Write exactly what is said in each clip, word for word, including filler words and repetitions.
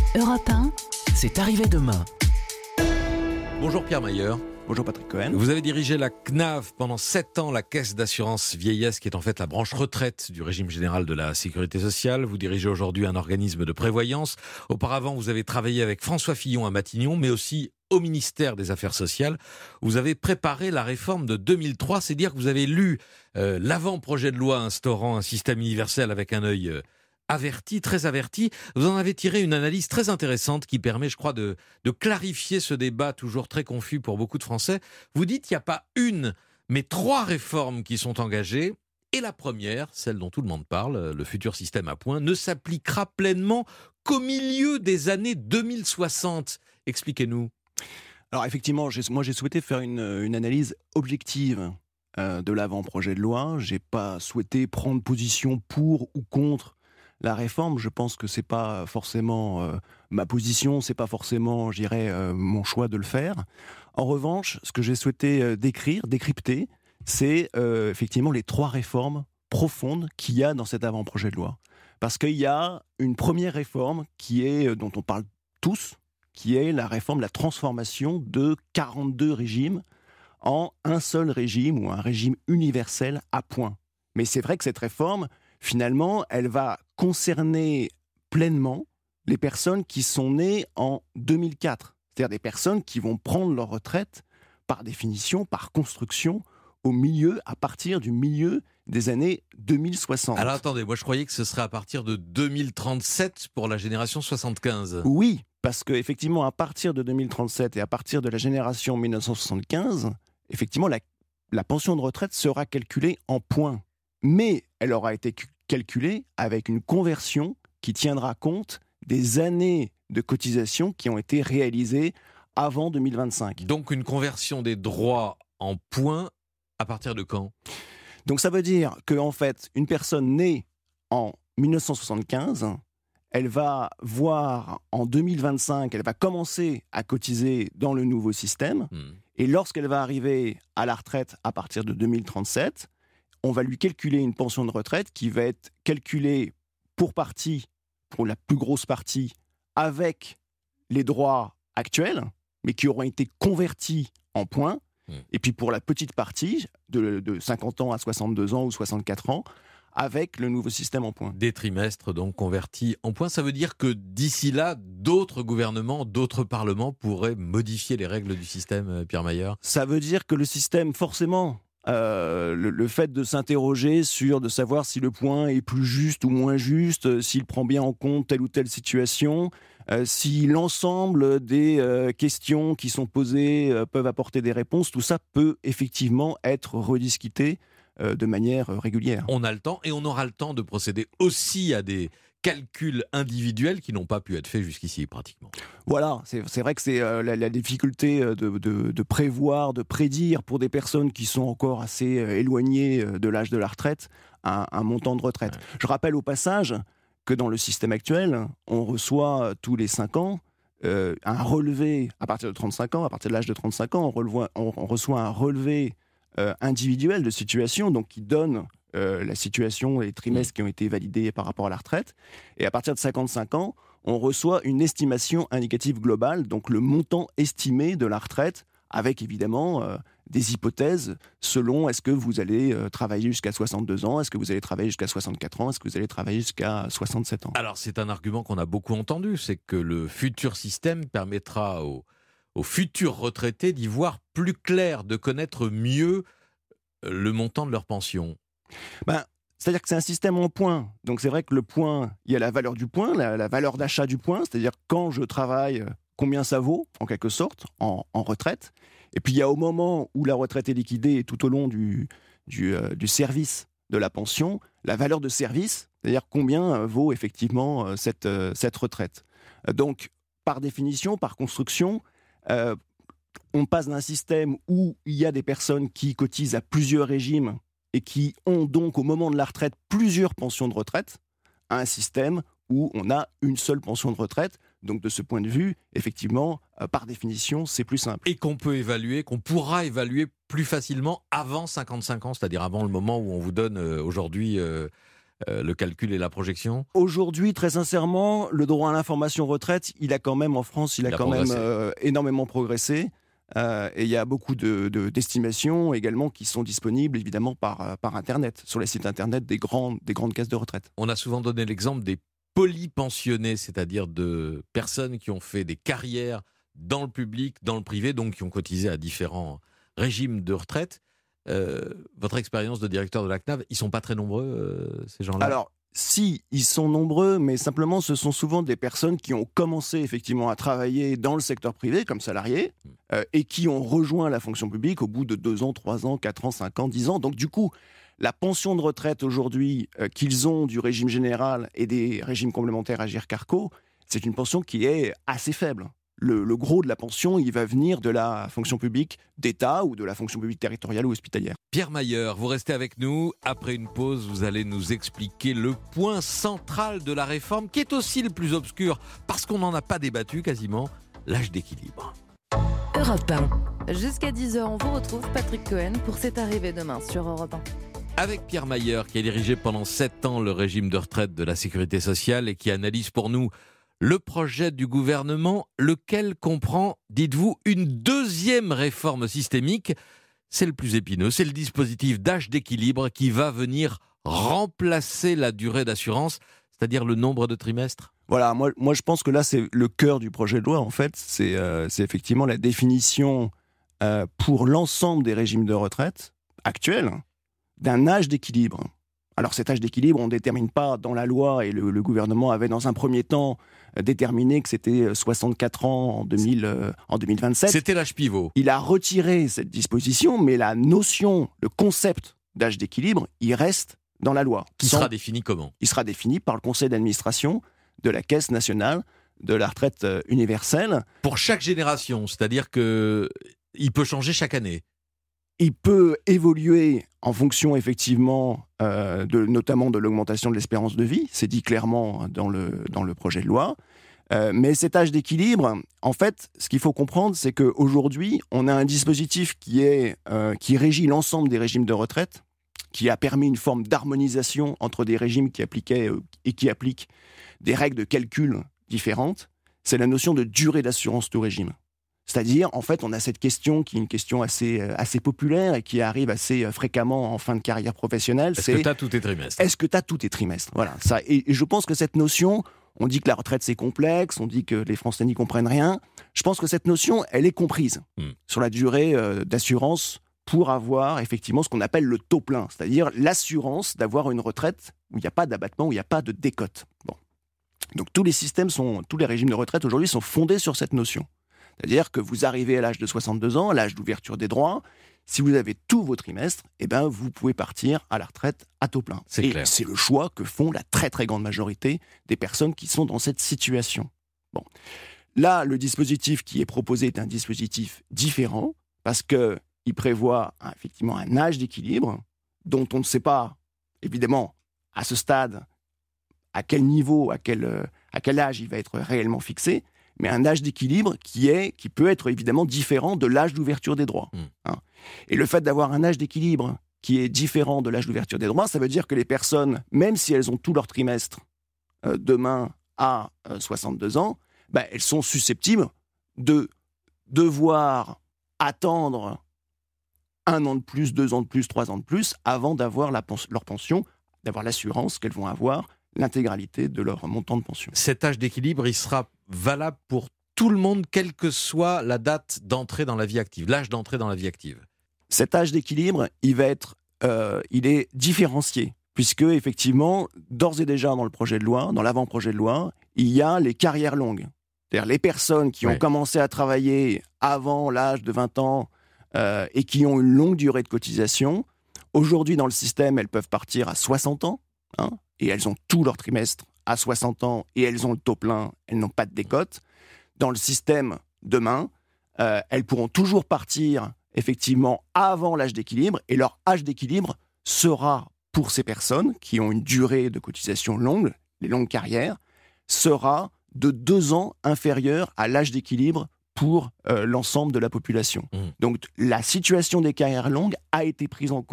Europe un, C'est arrivé demain. Bonjour Pierre Mayer. Bonjour Patrick Cohen. Vous avez dirigé la C N A V pendant sept ans, la Caisse d'assurance vieillesse, qui est en fait la branche retraite du régime général de la sécurité sociale. Vous dirigez aujourd'hui un organisme de prévoyance. Auparavant, vous avez travaillé avec François Fillon à Matignon, mais aussi au ministère des Affaires sociales. Vous avez préparé la réforme de deux mille trois. C'est dire que vous avez lu euh, l'avant-projet de loi instaurant un système universel avec un œil euh, averti, très averti. Vous en avez tiré une analyse très intéressante qui permet, je crois, de, de clarifier ce débat toujours très confus pour beaucoup de Français. Vous dites qu'il n'y a pas une, mais trois réformes qui sont engagées. Et la première, celle dont tout le monde parle, le futur système à points, ne s'appliquera pleinement qu'au milieu des années deux mille soixante. Expliquez-nous. Alors effectivement, j'ai, moi j'ai souhaité faire une, une analyse objective euh, de l'avant-projet de loi. J'ai pas souhaité prendre position pour ou contre la réforme. Je pense que c'est pas forcément euh, ma position, c'est pas forcément, je dirais, euh, mon choix de le faire. En revanche, ce que j'ai souhaité euh, décrire, décrypter, c'est euh, effectivement les trois réformes profondes qu'il y a dans cet avant-projet de loi. Parce qu'il y a une première réforme qui est, euh, dont on parle tous, qui est la réforme, la transformation de quarante-deux régimes en un seul régime ou un régime universel à points. Mais c'est vrai que cette réforme, finalement, elle va concerner pleinement les personnes qui sont nées en deux mille quatre. C'est-à-dire des personnes qui vont prendre leur retraite, par définition, par construction, au milieu, à partir du milieu des années deux mille soixante. Alors attendez, moi je croyais que ce serait à partir de deux mille trente-sept pour la génération soixante-quinze. Oui, parce qu'effectivement, à partir de deux mille trente-sept et à partir de la génération mille neuf cent soixante-quinze, effectivement, la, la pension de retraite sera calculée en points. Mais elle aura été calculée avec une conversion qui tiendra compte des années de cotisation qui ont été réalisées avant deux mille vingt-cinq. Donc une conversion des droits en points à partir de quand ? Donc ça veut dire qu'en fait, une personne née en mille neuf cent soixante-quinze, elle va voir en deux mille vingt-cinq, elle va commencer à cotiser dans le nouveau système. Mmh. Et lorsqu'elle va arriver à la retraite à partir de deux mille trente-sept, on va lui calculer une pension de retraite qui va être calculée pour partie, pour la plus grosse partie, avec les droits actuels, mais qui auront été convertis en points. Mmh. Et puis pour la petite partie, de, de cinquante ans à soixante-deux ans ou soixante-quatre ans, avec le nouveau système en points. Des trimestres donc convertis en points. Ça veut dire que d'ici là, d'autres gouvernements, d'autres parlements pourraient modifier les règles du système, Pierre Mayer ? Ça veut dire que le système, forcément, euh, le, le fait de s'interroger sur, de savoir si le point est plus juste ou moins juste, euh, s'il prend bien en compte telle ou telle situation, euh, si l'ensemble des euh, questions qui sont posées euh, peuvent apporter des réponses, tout ça peut effectivement être rediscuté de manière régulière. On a le temps et on aura le temps de procéder aussi à des calculs individuels qui n'ont pas pu être faits jusqu'ici pratiquement. Voilà, c'est, c'est vrai que c'est euh, la, la difficulté de, de, de prévoir, de prédire pour des personnes qui sont encore assez euh, éloignées de l'âge de la retraite, un, un montant de retraite. Ouais. Je rappelle au passage que dans le système actuel, on reçoit tous les cinq ans euh, un relevé, à partir de trente-cinq ans, à partir de l'âge de trente-cinq ans, on, relevoit, on, on reçoit un relevé Euh, individuelle de situation, donc qui donne euh, la situation et les trimestres qui ont été validés par rapport à la retraite. Et à partir de cinquante-cinq ans, on reçoit une estimation indicative globale, donc le montant estimé de la retraite, avec évidemment euh, des hypothèses selon est-ce que vous allez euh, travailler jusqu'à soixante-deux ans, est-ce que vous allez travailler jusqu'à soixante-quatre ans, est-ce que vous allez travailler jusqu'à soixante-sept ans. Alors c'est un argument qu'on a beaucoup entendu, c'est que le futur système permettra aux aux futurs retraités d'y voir plus clair, de connaître mieux le montant de leur pension. Ben, c'est-à-dire que c'est un système en points. Donc c'est vrai que le point, il y a la valeur du point, la, la valeur d'achat du point, c'est-à-dire quand je travaille, combien ça vaut, en quelque sorte, en, en retraite. Et puis il y a au moment où la retraite est liquidée et tout au long du, du, euh, du service de la pension, la valeur de service, c'est-à-dire combien vaut effectivement cette, euh, cette retraite. Donc, par définition, par construction, Euh, on passe d'un système où il y a des personnes qui cotisent à plusieurs régimes et qui ont donc au moment de la retraite plusieurs pensions de retraite, à un système où on a une seule pension de retraite. Donc de ce point de vue, effectivement, euh, par définition, c'est plus simple. Et qu'on peut évaluer, qu'on pourra évaluer plus facilement avant cinquante-cinq ans, c'est-à-dire avant le moment où on vous donne euh, aujourd'hui euh, euh, le calcul et la projection? Aujourd'hui, très sincèrement, le droit à l'information retraite, il a quand même, en France, il a, Il a quand progressé. même euh, énormément progressé. Euh, et il y a beaucoup de, de, d'estimations également qui sont disponibles, évidemment, par, euh, par Internet, sur les sites Internet des grandes, des grandes caisses de retraite. On a souvent donné l'exemple des polypensionnés, c'est-à-dire de personnes qui ont fait des carrières dans le public, dans le privé, donc qui ont cotisé à différents régimes de retraite. Euh, votre expérience de directeur de la C N A V, ils ne sont pas très nombreux, euh, ces gens-là? Alors, si, ils sont nombreux, mais simplement, ce sont souvent des personnes qui ont commencé effectivement à travailler dans le secteur privé comme salariés euh, et qui ont rejoint la fonction publique au bout de deux ans, trois ans, quatre ans, cinq ans, dix ans. Donc, du coup, la pension de retraite aujourd'hui euh, qu'ils ont du régime général et des régimes complémentaires Agirc-Arrco, c'est une pension qui est assez faible. Le, le gros de la pension, il va venir de la fonction publique d'État ou de la fonction publique territoriale ou hospitalière. Pierre Mayer, vous restez avec nous. Après une pause, vous allez nous expliquer le point central de la réforme, qui est aussi le plus obscur, parce qu'on n'en a pas débattu quasiment, l'âge d'équilibre. Europe un. Jusqu'à dix heures, on vous retrouve, Patrick Cohen, pour cette arrivée demain sur Europe un. Avec Pierre Mayer, qui a dirigé pendant sept ans le régime de retraite de la Sécurité sociale et qui analyse pour nous le projet du gouvernement, lequel comprend, dites-vous, une deuxième réforme systémique. C'est le plus épineux, c'est le dispositif d'âge d'équilibre qui va venir remplacer la durée d'assurance, c'est-à-dire le nombre de trimestres. Voilà, moi, moi je pense que là c'est le cœur du projet de loi en fait, c'est, euh, c'est effectivement la définition euh, pour l'ensemble des régimes de retraite actuels d'un âge d'équilibre. Alors cet âge d'équilibre, on ne détermine pas dans la loi, et le, le gouvernement avait dans un premier temps euh, déterminé que c'était soixante-quatre ans en, deux mille, euh, en deux mille vingt-sept. C'était l'âge pivot. Il a retiré cette disposition, mais la notion, le concept d'âge d'équilibre, il reste dans la loi. Qui Sans- sera défini comment? Il sera défini par le conseil d'administration de la Caisse nationale de la retraite euh, universelle. Pour chaque génération, c'est-à-dire que il peut changer chaque année. Il peut évoluer en fonction effectivement, euh, de, notamment de l'augmentation de l'espérance de vie, c'est dit clairement dans le, dans le projet de loi. Euh, mais cet âge d'équilibre, en fait, ce qu'il faut comprendre, c'est qu'aujourd'hui, on a un dispositif qui, est, euh, qui régit l'ensemble des régimes de retraite, qui a permis une forme d'harmonisation entre des régimes qui appliquaient euh, et qui appliquent des règles de calcul différentes. C'est la notion de durée d'assurance tout régime. C'est-à-dire, en fait, on a cette question qui est une question assez, euh, assez populaire et qui arrive assez euh, fréquemment en fin de carrière professionnelle. Est-ce c'est que tu as tous tes trimestres? est-ce que tu as tous tes trimestres? Voilà, ça. Et, et je pense que cette notion, on dit que la retraite c'est complexe, on dit que les Français n'y comprennent rien. Je pense que cette notion, elle est comprise Hmm. sur la durée euh, d'assurance pour avoir effectivement ce qu'on appelle le taux plein, c'est-à-dire l'assurance d'avoir une retraite où il n'y a pas d'abattement, où il n'y a pas de décote. Bon. Donc tous les systèmes sont, tous les régimes de retraite aujourd'hui sont fondés sur cette notion. C'est-à-dire que vous arrivez à l'âge de soixante-deux ans, à l'âge d'ouverture des droits, si vous avez tous vos trimestres, eh ben, vous pouvez partir à la retraite à taux plein. C'est Et clair. c'est le choix que font la très très grande majorité des personnes qui sont dans cette situation. Bon. Là, le dispositif qui est proposé est un dispositif différent parce qu'il prévoit un- effectivement un âge d'équilibre dont on ne sait pas, évidemment, à ce stade, à quel niveau, à quel, euh, à quel âge il va être réellement fixé, mais un âge d'équilibre qui, est, qui peut être évidemment différent de l'âge d'ouverture des droits. Mm. Hein. Et le fait d'avoir un âge d'équilibre qui est différent de l'âge d'ouverture des droits, ça veut dire que les personnes, même si elles ont tout leur trimestre euh, demain à euh, soixante-deux ans, ben, elles sont susceptibles de devoir attendre un an de plus, deux ans de plus, trois ans de plus, avant d'avoir la pens- leur pension, d'avoir l'assurance qu'elles vont avoir l'intégralité de leur montant de pension. Cet âge d'équilibre, il sera valable pour tout le monde, quelle que soit la date d'entrée dans la vie active, l'âge d'entrée dans la vie active. Cet âge d'équilibre, il va être, euh, il est différencié, puisque effectivement, d'ores et déjà dans le projet de loi, dans l'avant-projet de loi, il y a les carrières longues. C'est-à-dire les personnes qui ont Ouais. commencé à travailler avant l'âge de vingt ans euh, et qui ont une longue durée de cotisation. Aujourd'hui, dans le système, elles peuvent partir à soixante ans, hein, et elles ont tout leur trimestre à soixante ans, et elles ont le taux plein, elles n'ont pas de décote. Dans le système demain, euh, elles pourront toujours partir effectivement avant l'âge d'équilibre, et leur âge d'équilibre sera, pour ces personnes qui ont une durée de cotisation longue, les longues carrières, sera de deux ans inférieur à l'âge d'équilibre pour euh, l'ensemble de la population. Mmh. Donc la situation des carrières longues a été prise en compte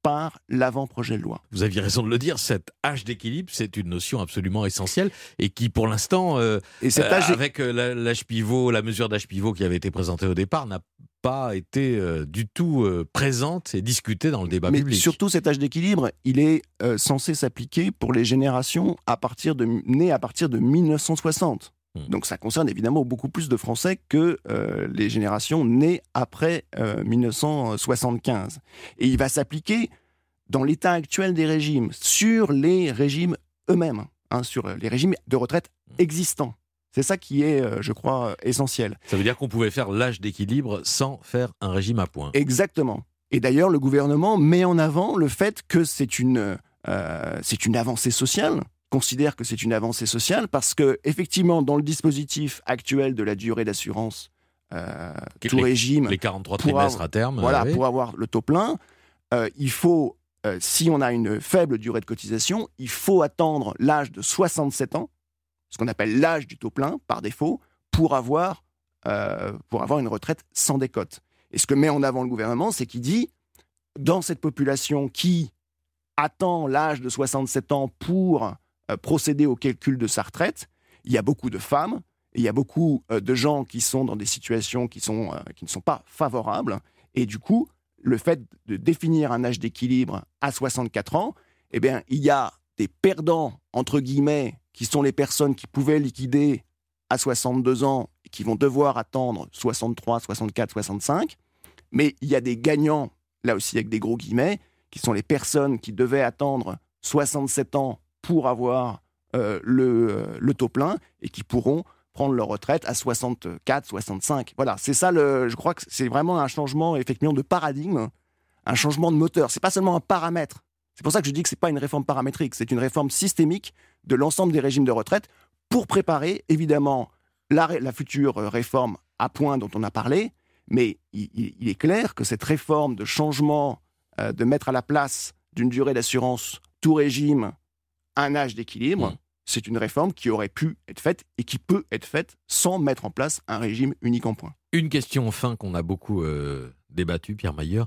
par l'avant-projet de loi. Vous aviez raison de le dire, cet âge d'équilibre, c'est une notion absolument essentielle et qui, pour l'instant, euh, et cet âge euh, avec euh, l'âge pivot, la mesure d'âge pivot qui avait été présentée au départ, n'a pas été euh, du tout euh, présente et discutée dans le débat Mais public. Mais surtout, cet âge d'équilibre, il est euh, censé s'appliquer pour les générations à partir de, nées à partir de mille neuf cent soixante. Mmh. Donc ça concerne évidemment beaucoup plus de Français que euh, les générations nées après euh, mille neuf cent soixante-quinze. Et il va s'appliquer dans l'état actuel des régimes, sur les régimes eux-mêmes, hein, sur les régimes de retraite existants. C'est ça qui est, euh, je crois, essentiel. Ça veut dire qu'on pouvait faire l'âge d'équilibre sans faire un régime à points. Exactement. Et d'ailleurs, le gouvernement met en avant le fait que c'est une, euh, c'est une avancée sociale, considère que c'est une avancée sociale, parce que effectivement, dans le dispositif actuel de la durée d'assurance, euh, tout les, régime... Les quarante-trois trimestres avoir, à terme. Voilà, oui. Pour avoir le taux plein, euh, il faut, euh, si on a une faible durée de cotisation, il faut attendre l'âge de soixante-sept ans, ce qu'on appelle l'âge du taux plein, par défaut, pour avoir, euh, pour avoir une retraite sans décote. Et ce que met en avant le gouvernement, c'est qu'il dit, dans cette population qui attend l'âge de soixante-sept ans pour euh, procéder au calcul de sa retraite, il y a beaucoup de femmes, et il y a beaucoup euh, de gens qui sont dans des situations qui, sont, euh, qui ne sont pas favorables, et du coup, le fait de définir un âge d'équilibre à soixante-quatre ans, eh bien, il y a des perdants, entre guillemets, qui sont les personnes qui pouvaient liquider à soixante-deux ans et qui vont devoir attendre soixante-trois, soixante-quatre, soixante-cinq. Mais il y a des gagnants, là aussi avec des gros guillemets, qui sont les personnes qui devaient attendre soixante-sept ans pour avoir euh, le, le taux plein et qui pourront prendre leur retraite à soixante-quatre, soixante-cinq. Voilà, c'est ça, le, je crois que c'est vraiment un changement effectivement de paradigme, un changement de moteur. C'est pas seulement un paramètre. C'est pour ça que je dis que c'est pas une réforme paramétrique, c'est une réforme systémique de l'ensemble des régimes de retraite pour préparer évidemment la, la future réforme à points dont on a parlé, mais il, il est clair que cette réforme de changement, euh, de mettre à la place d'une durée d'assurance tout régime un âge d'équilibre, mmh. c'est une réforme qui aurait pu être faite et qui peut être faite sans mettre en place un régime unique en points. Une question enfin qu'on a beaucoup euh, débattue, Pierre Mayer.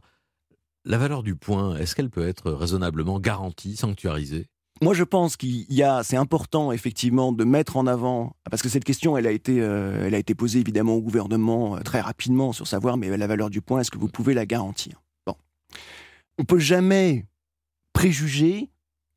La valeur du point, est-ce qu'elle peut être raisonnablement garantie, sanctuarisée ? Moi, je pense qu'il y a, c'est important effectivement de mettre en avant, parce que cette question, elle a été, euh, elle a été posée évidemment au gouvernement euh, très rapidement sur savoir, mais la valeur du point, est-ce que vous pouvez la garantir ? Bon, on peut jamais préjuger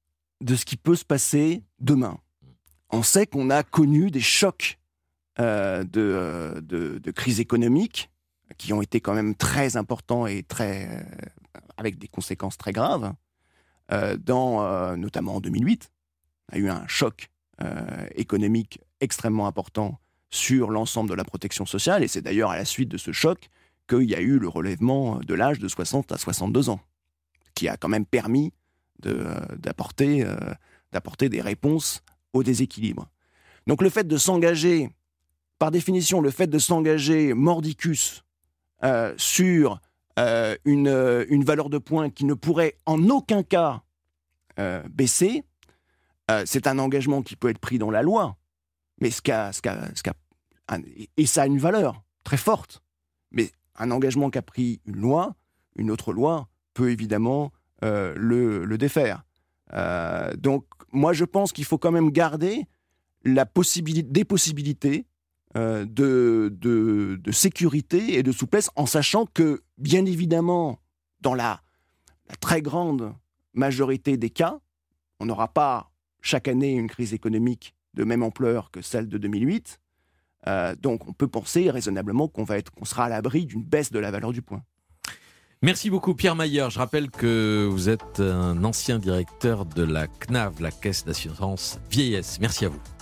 de ce qui peut se passer demain. On sait qu'on a connu des chocs euh, de, euh, de, de crise économique qui ont été quand même très importants et très euh, avec des conséquences très graves. Euh, dans, euh, notamment en deux mille huit, il y a eu un choc euh, économique extrêmement important sur l'ensemble de la protection sociale, et c'est d'ailleurs à la suite de ce choc qu'il y a eu le relèvement de l'âge de soixante à soixante-deux ans, qui a quand même permis de, euh, d'apporter, euh, d'apporter des réponses au déséquilibre. Donc le fait de s'engager, par définition, le fait de s'engager mordicus euh, sur Euh, une, euh, une valeur de points qui ne pourrait en aucun cas euh, baisser, euh, c'est un engagement qui peut être pris dans la loi, mais ce qu'a, ce qu'a, ce qu'a, un, et ça a une valeur très forte. Mais un engagement qu'a pris une loi, une autre loi peut évidemment euh, le, le défaire. Euh, donc moi je pense qu'il faut quand même garder la possibilité, des possibilités Euh, de, de, de sécurité et de souplesse, en sachant que, bien évidemment, dans la, la très grande majorité des cas, on n'aura pas chaque année une crise économique de même ampleur que celle de deux mille huit. Euh, donc on peut penser raisonnablement qu'on va être, qu'on sera à l'abri d'une baisse de la valeur du point. Merci beaucoup Pierre Mayer. Je rappelle que vous êtes un ancien directeur de la C N A V, la Caisse d'assurance vieillesse. Merci à vous.